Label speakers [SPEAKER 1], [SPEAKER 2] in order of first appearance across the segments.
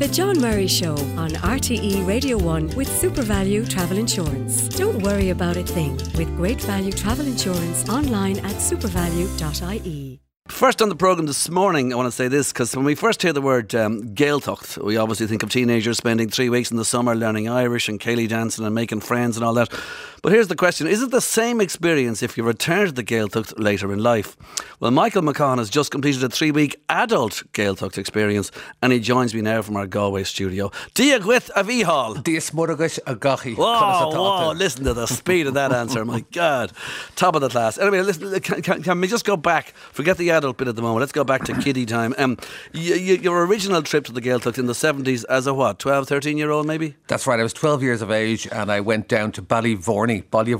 [SPEAKER 1] The John Murray Show on RTE Radio 1 with SuperValue Travel Insurance. Don't worry about a thing with Great Value Travel Insurance online at supervalue.ie.
[SPEAKER 2] First on the programme this morning, I want to say this, because when we first hear the word Gaeltacht, we obviously think of teenagers spending 3 weeks in the summer learning Irish and céilí dancing and making friends and all that. But here's the question, is it the same experience if you return to the Gaeltacht later in life? Well, Michael McCaughan has just completed a 3-week adult Gaeltacht experience, and he joins me now from our Galway studio. Diolch with a bhíhall.
[SPEAKER 3] Diolch morgus a gachi.
[SPEAKER 2] Whoa, listen to the speed of that answer, my God. Top of the class. Anyway, listen, can we just go back, forget the adult bit at the moment, let's go back to kiddie time. Your original trip to the Gaeltacht in the 70s as a what, 12, 13 year old maybe?
[SPEAKER 3] That's right, I was 12 years of age and I went down to Ballyvorney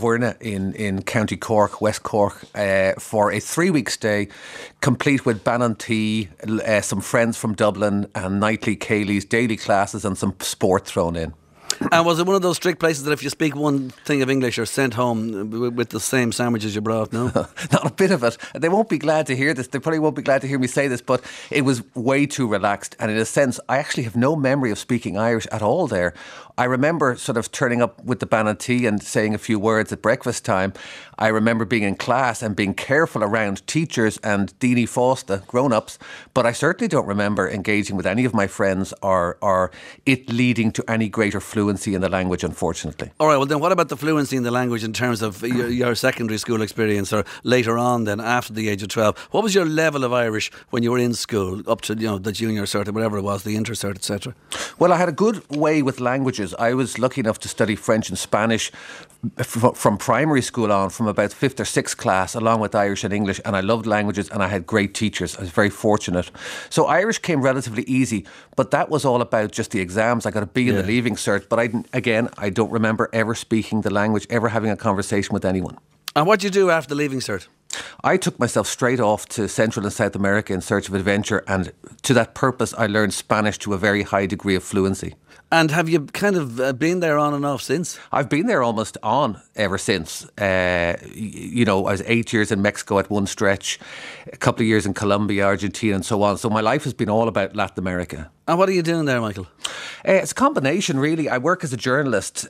[SPEAKER 3] in County Cork, West Cork, for a 3-week stay, complete with Banantea, some friends from Dublin and nightly céilís, daily classes and some sport thrown in.
[SPEAKER 2] And was it one of those strict places that if you speak one thing of English you're sent home with the same sandwiches you brought, no?
[SPEAKER 3] Not a bit of it. They won't be glad to hear this. They probably won't be glad to hear me say this, but it was way too relaxed. And in a sense, I actually have no memory of speaking Irish at all there. I remember sort of turning up with the Banantea and saying a few words at breakfast time. I remember being in class and being careful around teachers and Dini Fausta, grown-ups, but I certainly don't remember engaging with any of my friends or it leading to any greater fluency in the language, unfortunately.
[SPEAKER 2] All right, well then what about the fluency in the language in terms of your secondary school experience or later on then after the age of 12? What was your level of Irish when you were in school up to the junior cert or whatever it was, the inter cert, etc.?
[SPEAKER 3] Well, I had a good way with languages. I was lucky enough to study French and Spanish from primary school on, from about 5th or 6th class, along with Irish and English, and I loved languages and I had great teachers. I was very fortunate. So Irish came relatively easy, but that was all about just the exams. I got a B in the Leaving Cert, but I don't remember ever speaking the language, ever having a conversation with anyone.
[SPEAKER 2] And what did you do after the Leaving Cert?
[SPEAKER 3] I took myself straight off to Central and South America in search of adventure, and to that purpose I learned Spanish to a very high degree of fluency.
[SPEAKER 2] And have you kind of been there on and off since?
[SPEAKER 3] I've been there almost on ever since. I was 8 years in Mexico at one stretch, a couple of years in Colombia, Argentina and so on. So my life has been all about Latin America.
[SPEAKER 2] And what are you doing there, Michael?
[SPEAKER 3] It's a combination, really. I work as a journalist,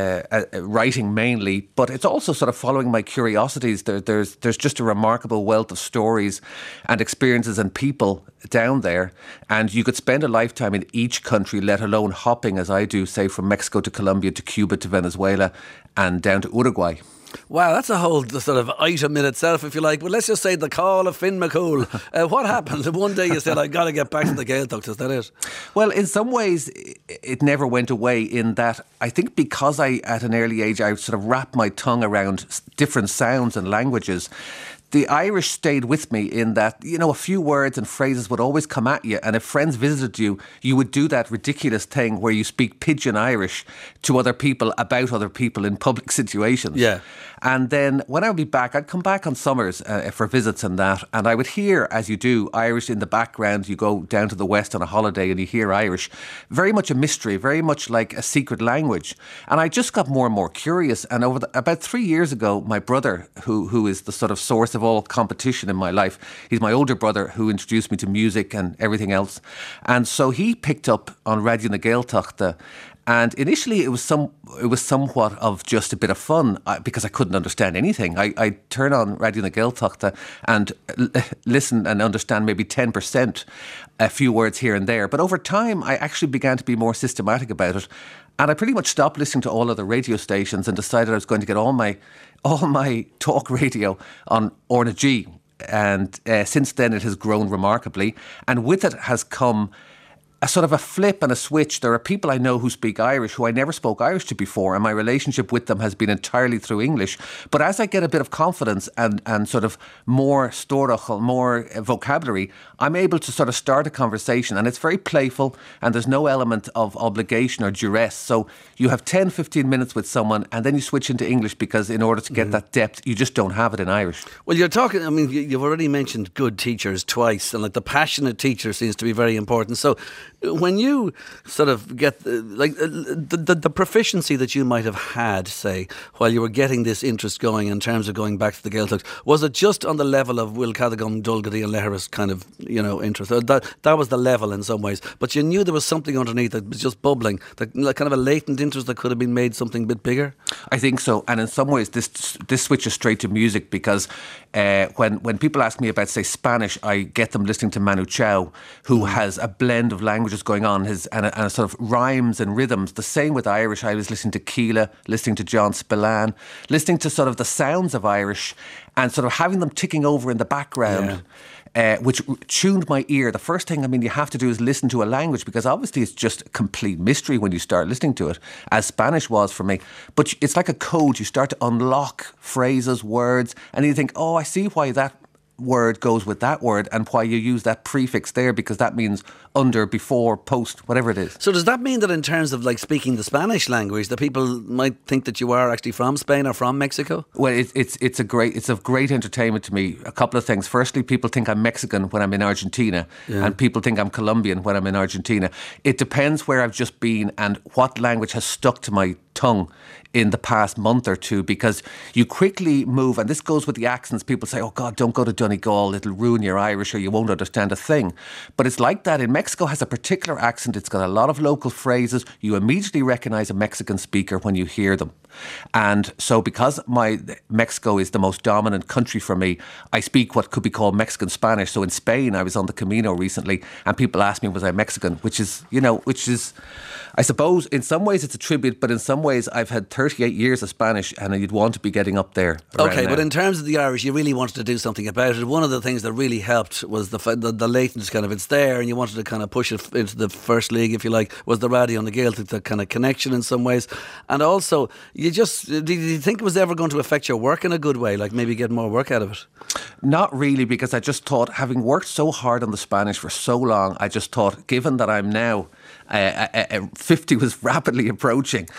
[SPEAKER 3] writing mainly, but it's also sort of following my curiosities. There's just a remarkable wealth of stories and experiences and people down there, and you could spend a lifetime in each country, let alone hopping, as I do, say, from Mexico to Colombia to Cuba to Venezuela and down to Uruguay.
[SPEAKER 2] Wow, that's a whole sort of item in itself, if you like. But let's just say the call of Finn McCool. What happened? One day you said, I've got to get back to the Gaeltacht. Is that it?
[SPEAKER 3] Well, in some ways, it never went away, in that I think because at an early age, I sort of wrapped my tongue around different sounds and languages. The Irish stayed with me in that, a few words and phrases would always come at you. And if friends visited you, you would do that ridiculous thing where you speak pidgin Irish to other people about other people in public situations.
[SPEAKER 2] Yeah.
[SPEAKER 3] And then when I would be back, I'd come back on summers for visits and that. And I would hear, as you do, Irish in the background. You go down to the West on a holiday and you hear Irish. Very much a mystery, very much like a secret language. And I just got more and more curious. And about 3 years ago, my brother, who is the sort of source of all competition in my life, he's my older brother who introduced me to music and everything else. And so he picked up on Radio na Gaeltachta. And initially it was somewhat of just a bit of fun because I couldn't understand anything. I'd turn on Radio na Gaeltachta and listen and understand maybe 10%, a few words here and there. But over time, I actually began to be more systematic about it. And I pretty much stopped listening to all other radio stations and decided I was going to get all my talk radio on Orna G. And since then it has grown remarkably. And with it has come a sort of a flip and a switch. There are people I know who speak Irish who I never spoke Irish to before, and my relationship with them has been entirely through English. But as I get a bit of confidence and sort of more storach, more vocabulary, I'm able to sort of start a conversation, and it's very playful and there's no element of obligation or duress. So you have 10, 15 minutes with someone and then you switch into English because in order to get that depth, you just don't have it in Irish.
[SPEAKER 2] Well, you're talking, I mean, you've already mentioned good teachers twice, and like the passionate teacher seems to be very important. So when you sort of get the proficiency that you might have had, say, while you were getting this interest going in terms of going back to the Gaeltacht, was it just on the level of Will Cadogan, Dulgady and Leheris kind of, interest? That was the level in some ways, but you knew there was something underneath that was just bubbling, that kind of a latent interest that could have been made something a bit bigger?
[SPEAKER 3] I think so, and in some ways this switches straight to music, because when people ask me about, say, Spanish, I get them listening to Manu Chao, who has a blend of languages going on, and a sort of rhymes and rhythms. The same with Irish. I was listening to Keela, listening to John Spillane, listening to sort of the sounds of Irish and sort of having them ticking over in the background. Which tuned my ear. The first thing, you have to do is listen to a language, because obviously it's just a complete mystery when you start listening to it, as Spanish was for me. But it's like a code. You start to unlock phrases, words, and you think, oh, I see why that word goes with that word and why you use that prefix there, because that means under, before, post, whatever it is.
[SPEAKER 2] So does that mean that in terms of like speaking the Spanish language, that people might think that you are actually from Spain or from Mexico?
[SPEAKER 3] Well, it's of great entertainment to me. A couple of things. Firstly, people think I'm Mexican when I'm in Argentina, and people think I'm Colombian when I'm in Argentina. It depends where I've just been and what language has stuck to my tongue in the past month or two, because you quickly move, and this goes with the accents. People say, oh God, don't go to Donegal, it'll ruin your Irish or you won't understand a thing. But it's like that. In Mexico has a particular accent. It's got a lot of local phrases. You immediately recognise a Mexican speaker when you hear them. And so because Mexico is the most dominant country for me, I speak what could be called Mexican Spanish. So in Spain, I was on the Camino recently and people asked me, was I Mexican? Which is, I suppose in some ways it's a tribute, but in some ways I've had 38 years of Spanish and you'd want to be getting up there.
[SPEAKER 2] Okay, but in terms of the Irish, you really wanted to do something about it. One of the things that really helped was the latent kind of, it's there and you wanted to kind of push it into the first league, if you like, was the Radio na Gaeltacht, the kind of connection in some ways. And also, did you think it was ever going to affect your work in a good way, like maybe get more work out of it?
[SPEAKER 3] Not really, because I just thought, having worked so hard on the Spanish for so long, I just thought, given that I'm now 50 was rapidly approaching,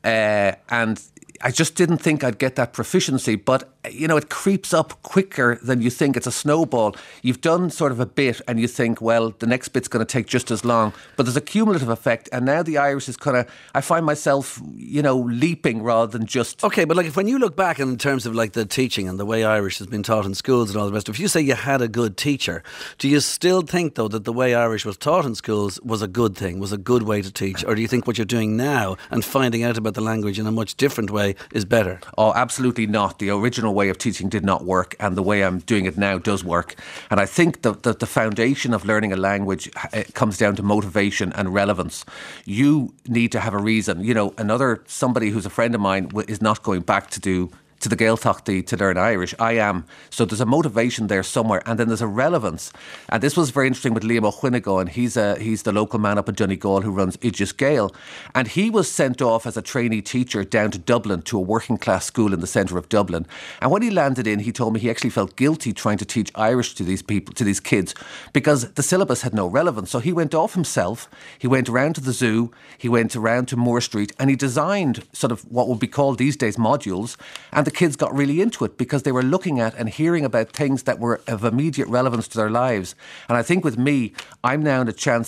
[SPEAKER 3] and I just didn't think I'd get that proficiency. But, it creeps up quicker than you think. It's a snowball. You've done sort of a bit and you think, well, the next bit's going to take just as long. But there's a cumulative effect. And now the Irish is kind of, I find myself, leaping rather than just...
[SPEAKER 2] Okay, but like when you look back in terms of like the teaching and the way Irish has been taught in schools and all the rest, if you say you had a good teacher, do you still think, though, that the way Irish was taught in schools was a good thing, was a good way to teach? Or do you think what you're doing now and finding out about the language in a much different way is better?
[SPEAKER 3] Oh, absolutely not. The original way of teaching did not work, and the way I'm doing it now does work. And I think the foundation of learning a language comes down to motivation and relevance. You need to have a reason. Somebody who's a friend of mine is not going back to the Gaeltacht to learn Irish. I am. So there's a motivation there somewhere, and then there's a relevance. And this was very interesting with Liam O'Huinegal, and he's the local man up in Donegal who runs Idris Gael. And he was sent off as a trainee teacher down to Dublin, to a working class school in the centre of Dublin. And when he landed in, he told me he actually felt guilty trying to teach Irish to these people, to these kids, because the syllabus had no relevance. So he went off himself, he went around to the zoo, he went around to Moore Street, and he designed sort of what would be called these days modules. And the kids got really into it because they were looking at and hearing about things that were of immediate relevance to their lives. And I think with me, I'm now in a chance,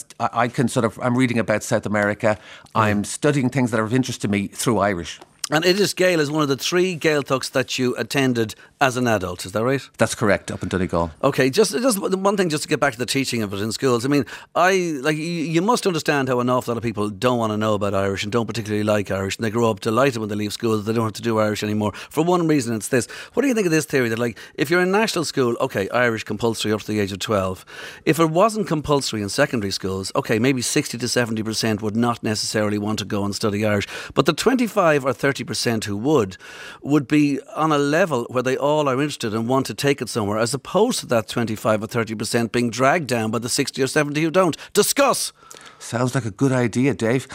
[SPEAKER 3] I'm reading about South America, I'm studying things that are of interest to me through Irish.
[SPEAKER 2] And Idris Gael is one of the 3 Gaeltachts that you attended as an adult, is that right?
[SPEAKER 3] That's correct, up in Donegal.
[SPEAKER 2] Okay, just one thing, just to get back to the teaching of it in schools. I mean, you must understand how an awful lot of people don't want to know about Irish and don't particularly like Irish, and they grow up delighted when they leave school that they don't have to do Irish anymore. For one reason, it's this. What do you think of this theory that, like, if you're in national school, okay, Irish compulsory up to the age of 12. If it wasn't compulsory in secondary schools, okay, maybe 60 to 70% would not necessarily want to go and study Irish. But the 25 or 30% who would be on a level where they all are interested and want to take it somewhere, as opposed to that 25 or 30% being dragged down by the 60 or 70 who don't. Discuss!
[SPEAKER 3] Sounds like a good idea, Dave.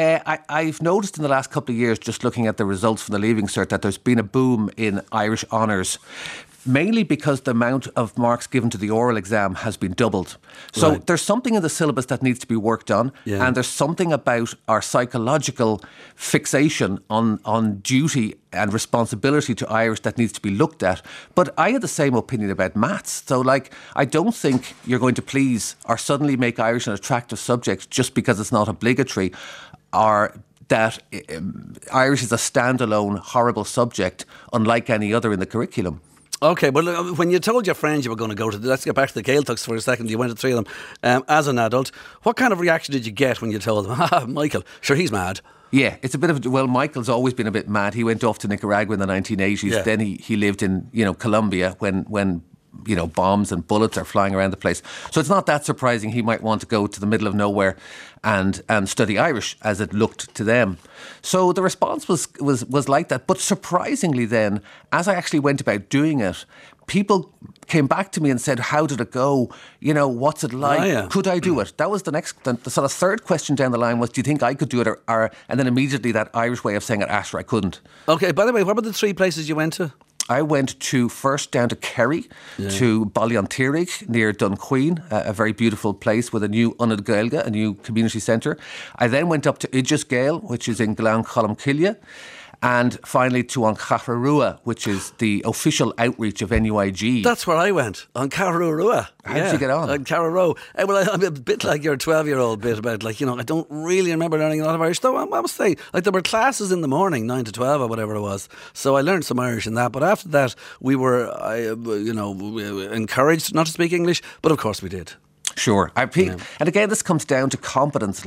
[SPEAKER 3] I've noticed in the last couple of years, just looking at the results from the Leaving Cert, that there's been a boom in Irish honours. mainly because the amount of marks given to the oral exam has been doubled. So there's something in the syllabus that needs to be worked on, and there's something about our psychological fixation on duty and responsibility to Irish that needs to be looked at. But I had the same opinion about maths. So, I don't think you're going to please or suddenly make Irish an attractive subject just because it's not obligatory, or that Irish is a standalone, horrible subject, unlike any other in the curriculum.
[SPEAKER 2] Okay, but look, when you told your friends you were going to go to, let's get back to the Gaeltachts for a second, you went to 3 of them, as an adult, what kind of reaction did you get when you told them, Michael, sure, he's mad?
[SPEAKER 3] Yeah, it's a bit of, well, Michael's always been a bit mad. He went off to Nicaragua in the 1980s. Yeah. Then he lived in, Colombia when bombs and bullets are flying around the place. So it's not that surprising he might want to go to the middle of nowhere and study Irish, as it looked to them. So the response was like that. But surprisingly then, as I actually went about doing it, people came back to me and said, how did it go? What's it like? Oh, yeah. Could I do it? That was the sort of third question down the line was, do you think I could do it? And then immediately that Irish way of saying it, Asher, I couldn't.
[SPEAKER 2] Okay, by the way, what about the 3 places you went to?
[SPEAKER 3] I went first down to Kerry, to Ballinteerrig near Dunqueen, a very beautiful place with a new Unad Gaeilge, a new community centre. I then went up to Idgesgail, which is in Glan Columcille, and finally to An Cathrarua, which is the official outreach of NUIG.
[SPEAKER 2] That's where I went, on Cathrarua.
[SPEAKER 3] How did you get on?
[SPEAKER 2] On Carrow. Well, I'm a bit like your 12-year-old bit about, I don't really remember learning a lot of Irish, though I must say, there were classes in the morning, 9 to 12 or whatever it was, so I learned some Irish in that, but after that we were, encouraged not to speak English, but of course we did.
[SPEAKER 3] Sure. And again, this comes down to competence,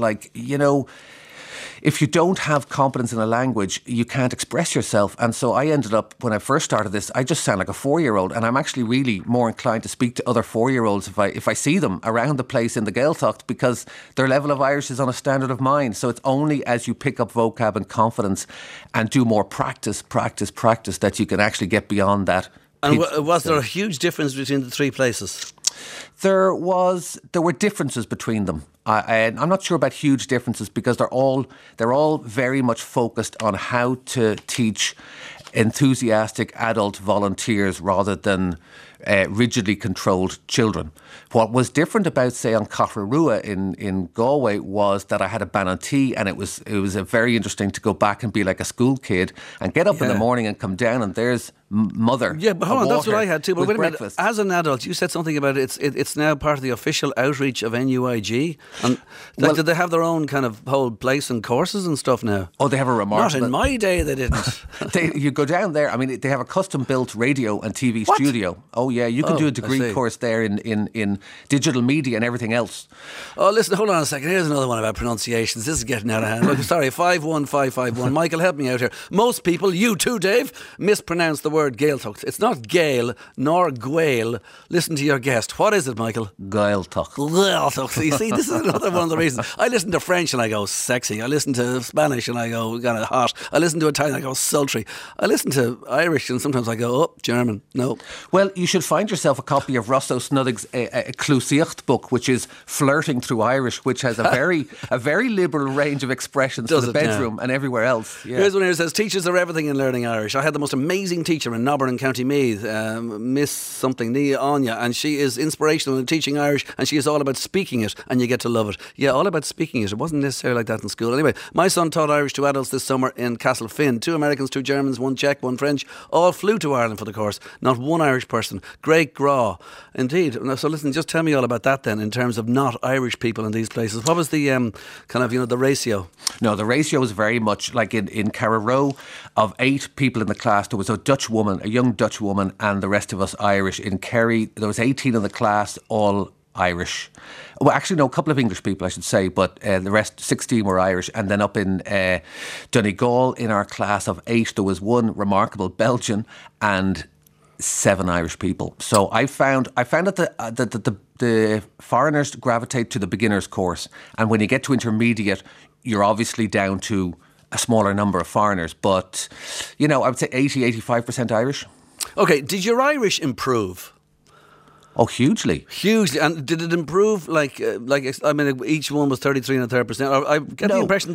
[SPEAKER 3] if you don't have competence in a language, you can't express yourself. And so I ended up, when I first started this, I just sound like a 4-year-old, and I'm actually really more inclined to speak to other 4-year-olds if I see them around the place in the Gaeltacht, because their level of Irish is on a standard of mine. So it's only as you pick up vocab and confidence and do more practice that you can actually get beyond that.
[SPEAKER 2] And was there a huge difference between the 3 places?
[SPEAKER 3] There were differences between them. I'm not sure about huge differences because they're all very much focused on how to teach enthusiastic adult volunteers rather than rigidly controlled children. What was different about, say, on Cathrarua in Galway was that I had a Banatee, and it was very interesting to go back and be like a school kid and get up in the morning and come down and there's mother.
[SPEAKER 2] Yeah, but hold on, that's what I had too. But wait a minute,
[SPEAKER 3] breakfast.
[SPEAKER 2] As an adult, you said something about it's now part of the official outreach of NUIG. And did they have their own kind of whole place and courses and stuff now?
[SPEAKER 3] Oh, they have a remarkable...
[SPEAKER 2] Not in my day, they didn't.
[SPEAKER 3] You go down there, they have a custom-built radio and TV studio. Oh, yeah, you can do a degree course there in digital media and everything else.
[SPEAKER 2] Oh, listen, hold on a second. Here's another one about pronunciations. This is getting out of hand. Look, sorry, 51551. Michael, help me out here. Most people, you too, Dave, mispronounce the word Gaeltacht. It's not Gael nor Gael. Listen to your guest. What is it, Michael?
[SPEAKER 3] Gaeltacht.
[SPEAKER 2] Gaeltacht. You see, this is another one of the reasons. I listen to French and I go sexy. I listen to Spanish and I go kind of hot. I listen to Italian and I go sultry. I listen to Irish and sometimes I go, oh, German. No.
[SPEAKER 3] Well, you should find yourself a copy of Rosso Snuddig's Clúiseacht book, which is Flirting Through Irish, which has a very liberal range of expressions for the bedroom and everywhere else. Yeah.
[SPEAKER 2] Here's one here that says, teachers are everything in learning Irish. I had the most amazing teacher in Nobber in County Meath, Miss something, Nia Anya, and she is inspirational in teaching Irish, and she is all about speaking it, and you get to love it. Yeah, all about speaking it. It wasn't necessarily like that in school. Anyway, my son taught Irish to adults this summer in Castlefin. 2 Americans, 2 Germans, 1 Czech, 1 French, all flew to Ireland for the course. Not one Irish person. Great graw. Indeed. So listen, just tell me all about that then, in terms of not Irish people in these places. What was the the ratio?
[SPEAKER 3] No, the ratio was very much like in Carrow, of 8 people in the class, there was a Dutch woman, a young Dutch woman, and the rest of us Irish. In Kerry, there was 18 in the class, all Irish. Well, actually, no, a couple of English people, I should say, but the rest, 16 were Irish. And then up in Donegal, in our class of 8, there was 1 remarkable Belgian and 7 Irish people. So I found that the foreigners gravitate to the beginners course, and when you get to intermediate, you're obviously down to a smaller number of foreigners. But I would say 80-85% Irish.
[SPEAKER 2] Okay, did your Irish improve?
[SPEAKER 3] Oh, hugely.
[SPEAKER 2] Hugely. And did it improve? I mean, each one was 33.3%. I get the impression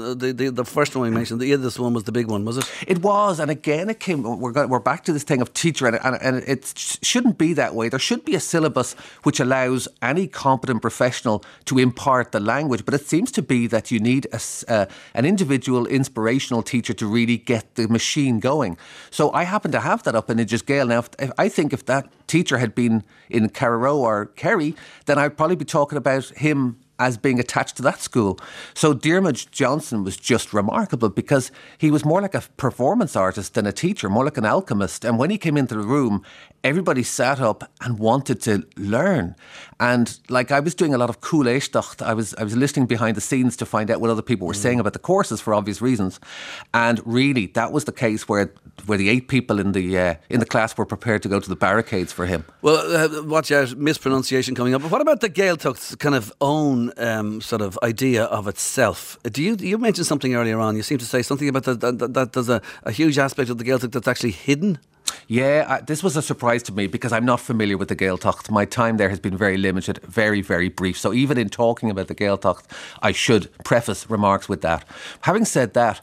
[SPEAKER 2] the first one we mentioned, the this one was the big one, was it?
[SPEAKER 3] It was, and again, it came. We're back to this thing of teacher, and it shouldn't be that way. There should be a syllabus which allows any competent professional to impart the language, but it seems to be that you need an individual inspirational teacher to really get the machine going. So I happen to have that up in Idris Gael. Now, I think if that teacher had been in Carrow or Kerry, then I'd probably be talking about him as being attached to that school. So Diarmuid Johnson was just remarkable because he was more like a performance artist than a teacher, more like an alchemist. And when he came into the room, everybody sat up and wanted to learn. And like I was doing a lot of cool éisteacht. I was listening behind the scenes to find out what other people were saying about the courses for obvious reasons. And really, that was the case where the 8 people in the class were prepared to go to the barricades for him.
[SPEAKER 2] Well, watch out, mispronunciation coming up. But what about the Gaeltach's kind of own sort of idea of itself? You mentioned something earlier on. You seem to say something about that there's a huge aspect of the Gaeltach that's actually hidden.
[SPEAKER 3] Yeah, this was a surprise to me because I'm not familiar with the Gaeltacht. My time there has been very limited, very, very brief. So even in talking about the Gaeltacht, I should preface remarks with that. Having said that,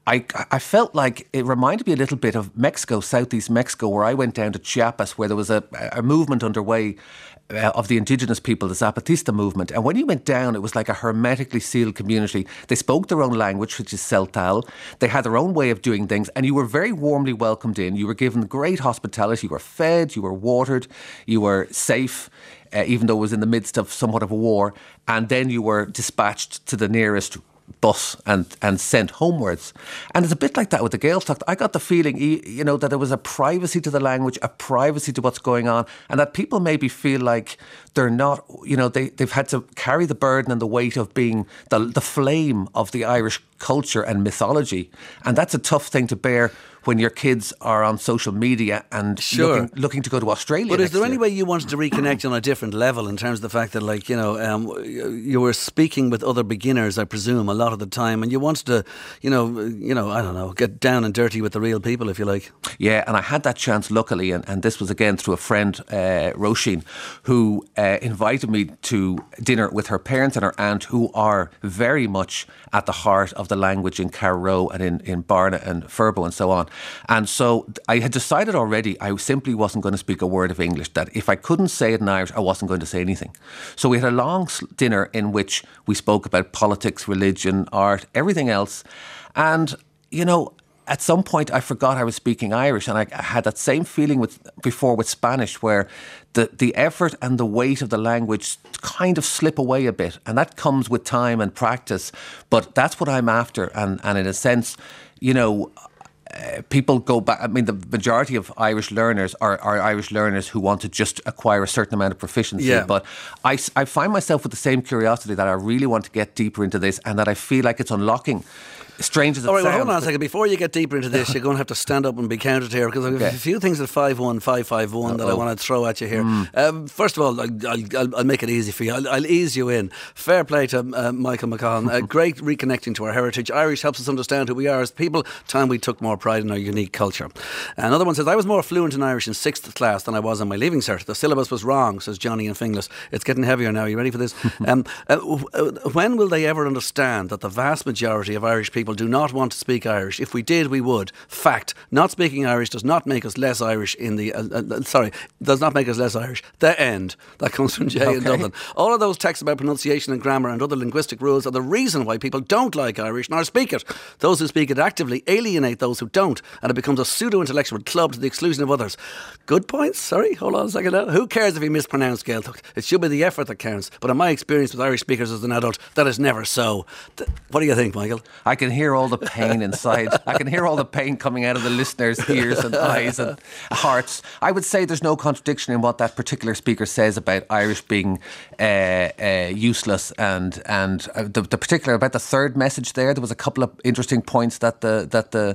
[SPEAKER 3] I felt like it reminded me a little bit of Mexico, southeast Mexico, where I went down to Chiapas, where there was a movement underway of the indigenous people, the Zapatista movement. And when you went down, it was like a hermetically sealed community. They spoke their own language, which is Celtal. They had their own way of doing things, and you were very warmly welcomed in. You were given great hospitality. You were fed, you were watered, you were safe, even though it was in the midst of somewhat of a war. And then you were dispatched to the nearest bus and sent homewards. And it's a bit like that with the Gaeltacht. I got the feeling, that there was a privacy to the language, a privacy to what's going on, and that people maybe feel like they're not, they've had to carry the burden and the weight of being the flame of the Irish culture and mythology. And that's a tough thing to bear when your kids are on social media and looking to go to Australia.
[SPEAKER 2] But is there any way you wanted to reconnect on a different level in terms of the fact that, you were speaking with other beginners, I presume, a lot of the time, and you wanted to, I don't know, get down and dirty with the real people, if you like?
[SPEAKER 3] Yeah, and I had that chance, luckily, and this was again through a friend, Roisin, who invited me to dinner with her parents and her aunt, who are very much at the heart of the language in Carrow and in Barna and Furbo and so on. And so I had decided already I simply wasn't going to speak a word of English, that if I couldn't say it in Irish, I wasn't going to say anything. So we had a long dinner in which we spoke about politics, religion, art, everything else. And, at some point I forgot I was speaking Irish, and I had that same feeling before with Spanish, where the effort and the weight of the language kind of slip away a bit. And that comes with time and practice. But that's what I'm after. And in a sense, people go back. I mean, the majority of Irish learners are Irish learners who want to just acquire a certain amount of proficiency. Yeah. But I find myself with the same curiosity that I really want to get deeper into this, and that I feel like it's unlocking. Strange as it sounds.
[SPEAKER 2] All right, well, hold on a second. Before you get deeper into this, you're going to have to stand up and be counted here, because I've a few things at 51551 that I want to throw at you here. First of all, I'll make it easy for you. I'll ease you in. Fair play to Michael McCaughan. Great reconnecting to our heritage. Irish helps us understand who we are as people. Time we took more pride in our unique culture. Another one says, I was more fluent in Irish in 6th class than I was on my leaving cert. The syllabus was wrong, says Johnny in Finglas. It's getting heavier now. Are you ready for this? When will they ever understand that the vast majority of Irish people do not want to speak Irish? If we did, we would. Fact. Not speaking Irish does not make us less Irish does not make us less Irish. The end. That comes from Jay in Dublin. All of those texts about pronunciation and grammar and other linguistic rules are the reason why people don't like Irish nor speak it. Those who speak it actively alienate those who don't, and it becomes a pseudo-intellectual club to the exclusion of others. Good points. Sorry, hold on a second now. Who cares if you mispronounce Gaeltacht? It should be the effort that counts. But in my experience with Irish speakers as an adult, that is never so. What do you think, Michael?
[SPEAKER 3] I can hear all the pain inside. I can hear all the pain coming out of the listeners' ears and eyes and hearts. I would say there's no contradiction in what that particular speaker says about Irish being useless, and the particular about the third message there was a couple of interesting points that the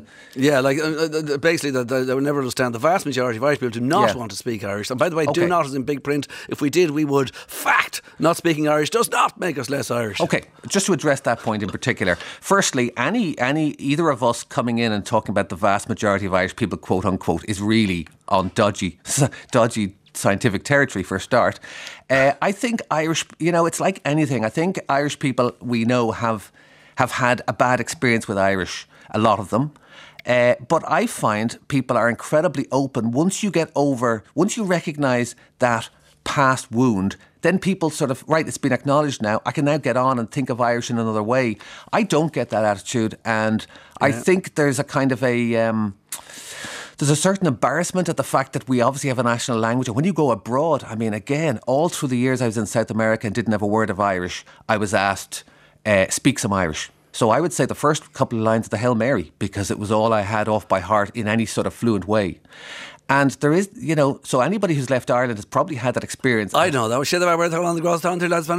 [SPEAKER 2] basically that they would never understand. The vast majority of Irish people do not want to speak Irish, and by the way, do not is in big print. If we did, we would. Fact. Not speaking Irish does not make us less Irish.
[SPEAKER 3] Okay, just to address that point in particular. Firstly, either of us coming in and talking about the vast majority of Irish people, quote unquote, is really on dodgy scientific territory for a start. I think Irish, it's like anything. I think Irish people we know have had a bad experience with Irish, a lot of them. But I find people are incredibly open. Once you recognise that past wound, then people sort of, right, it's been acknowledged now, I can now get on and think of Irish in another way. I don't get that attitude, and I think there's a kind of there's a certain embarrassment at the fact that we obviously have a national language. And when you go abroad, I mean, again, all through the years I was in South America and didn't have a word of Irish, I was asked, speak some Irish. So I would say the first couple of lines of the Hail Mary, because it was all I had off by heart in any sort of fluent way. And there is, so anybody who's left Ireland has probably had that experience.
[SPEAKER 2] I know, that was shit about where they're on the gross down to lads,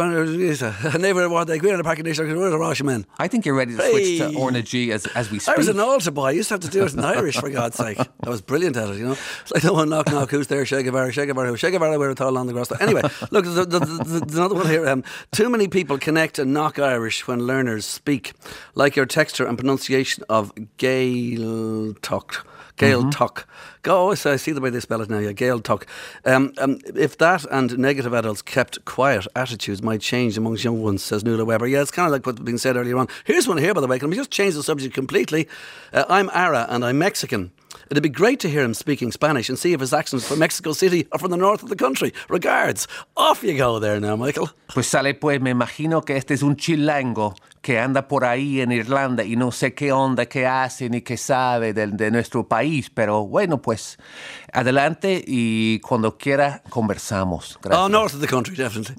[SPEAKER 2] never what they quit a pack of dish,
[SPEAKER 3] I think you're ready to switch to Orna G as we speak.
[SPEAKER 2] I was an altar boy, I used to have to do it in Irish, for God's sake. I was brilliant at it, It's like the one knock, who's there, shake a bar, we're all on the gross down. Anyway, look, there's another one here. Too many people connect and knock Irish when learners speak, like your texture and pronunciation of Gaeltacht. Oh, so I see the way they spell it now. Yeah, Gaeltacht. If that and negative adults kept quiet, attitudes might change amongst young ones, says Nuala Weber. Yeah, it's kind of like what's been said earlier on. Here's one here, by the way. Can we just change the subject completely? I'm Ara and I'm Mexican. It'd be great to hear him speaking Spanish and see if his accent's from Mexico City or from the north of the country. Regards. Off you go there now, Michael.
[SPEAKER 3] Pues sale pues, me imagino que este es un chilango que anda por ahí en Irlanda y no sé qué onda, qué hace ni qué sabe de nuestro país. Pero bueno, pues adelante y cuando quiera conversamos. Gracias.
[SPEAKER 2] Oh, north of the country, definitely.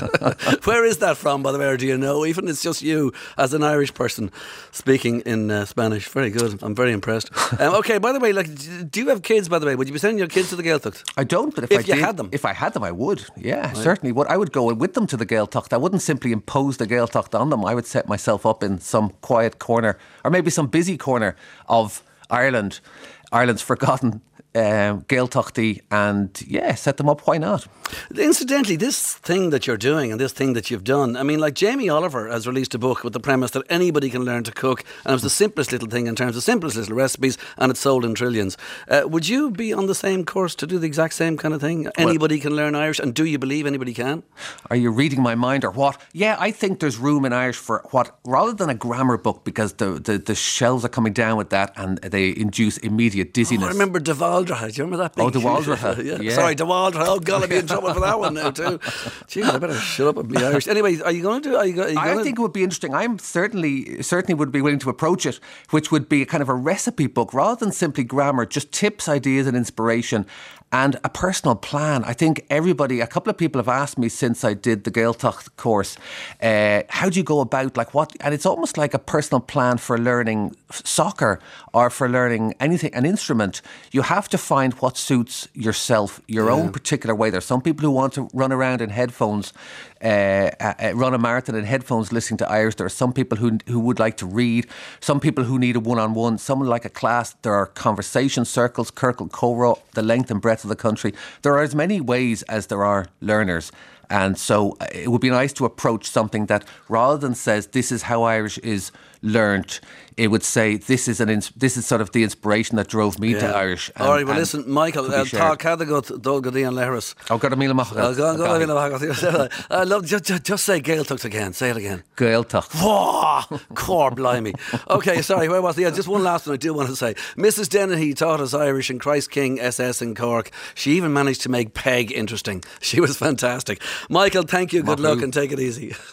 [SPEAKER 2] Where is that from, by the way, or do you know? Even it's just you as an Irish person speaking in Spanish. Very good. I'm very impressed. Okay, by the way, do you have kids, by the way? Would you be sending your kids to the Gaeltacht?
[SPEAKER 3] I don't, but if I had them, I would. Yeah, right. Certainly would. I would go with them to the Gaeltacht. I wouldn't simply impose the Gaeltacht on them. I would set myself up in some quiet corner, or maybe some busy corner of Ireland's forgotten Gaeltachty, and set them up. Why not?
[SPEAKER 2] Incidentally, this thing that you're doing and this thing that you've done, I mean, like Jamie Oliver has released a book with the premise that anybody can learn to cook, and it was the simplest little thing in terms of simplest little recipes, and it's sold in trillions. Would you be on the same course to do the exact same kind of thing? Anybody can learn Irish, and do you believe anybody can?
[SPEAKER 3] Are you reading my mind or what? Yeah, I think there's room in Irish for what, rather than a grammar book, because the shelves are coming down with that and they induce immediate dizziness.
[SPEAKER 2] I remember De Waldra. Do you remember that big?
[SPEAKER 3] Oh, De Waldra.
[SPEAKER 2] Yeah. Sorry, De Waldra. Oh, God, I'd be in trouble for that one now too. Gee, I better shut up and be Irish. Anyway, are you going to do? I
[SPEAKER 3] think it would be interesting. I'm certainly would be willing to approach it, which would be a kind of a recipe book rather than simply grammar, just tips, ideas, and inspiration. And a personal plan. I think a couple of people have asked me since I did the Gaeltacht course, how do you go about, what? And it's almost like a personal plan for learning soccer or for learning anything, an instrument. You have to find what suits yourself, your own particular way. There's some people who want to run around in headphones, run a marathon in headphones listening to Irish. There are some people who would like to read, some people who need a one-on-one, some like a class. There are conversation circles, Circle Coro, the length and breadth of the country. There are as many ways as there are learners. And so it would be nice to approach something that rather than says this is how Irish is learnt, it would say this is sort of the inspiration that drove me to Irish.
[SPEAKER 2] All right, well listen, Michael, tá cadagat dul go díon leras.
[SPEAKER 3] Oh, got a míle macha.
[SPEAKER 2] I love just say Gaeltacht again. Say it again.
[SPEAKER 3] Gaeltacht.
[SPEAKER 2] Whoa, core blimey. Okay, sorry, where was the? Just one last one I do want to say. Mrs. Dennehy taught us Irish in Christ King SS in Cork. She even managed to make Peg interesting. She was fantastic. Michael, thank you. Good luck and take it easy.